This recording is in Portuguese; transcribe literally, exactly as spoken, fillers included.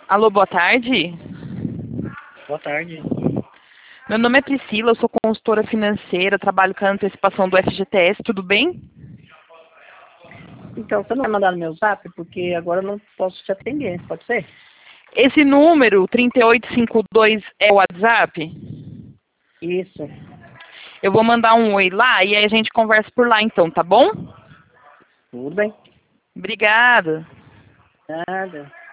Alô, boa tarde. Boa tarde. Meu nome é Priscila, eu sou consultora financeira, trabalho com a antecipação do F G T S, tudo bem? Então, você não vai mandar no meu zap? Porque agora eu não posso te atender, pode ser? Esse número, trinta e oito cinquenta e dois, é o WhatsApp? Isso. Eu vou mandar um oi lá e aí a gente conversa por lá então, tá bom? Tudo bem. Obrigada. Nada.